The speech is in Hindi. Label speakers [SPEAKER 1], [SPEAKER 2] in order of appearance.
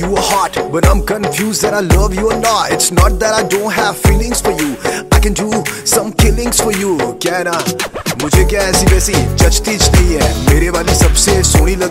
[SPEAKER 1] you a heart, but I'm confused that I love you or not. It's not that I don't have feelings for you, I can do some killings for you. क्या ना मुझे क्या ऐसी वैसी जचती नहीं है, मेरे वाली सबसे सोनी लग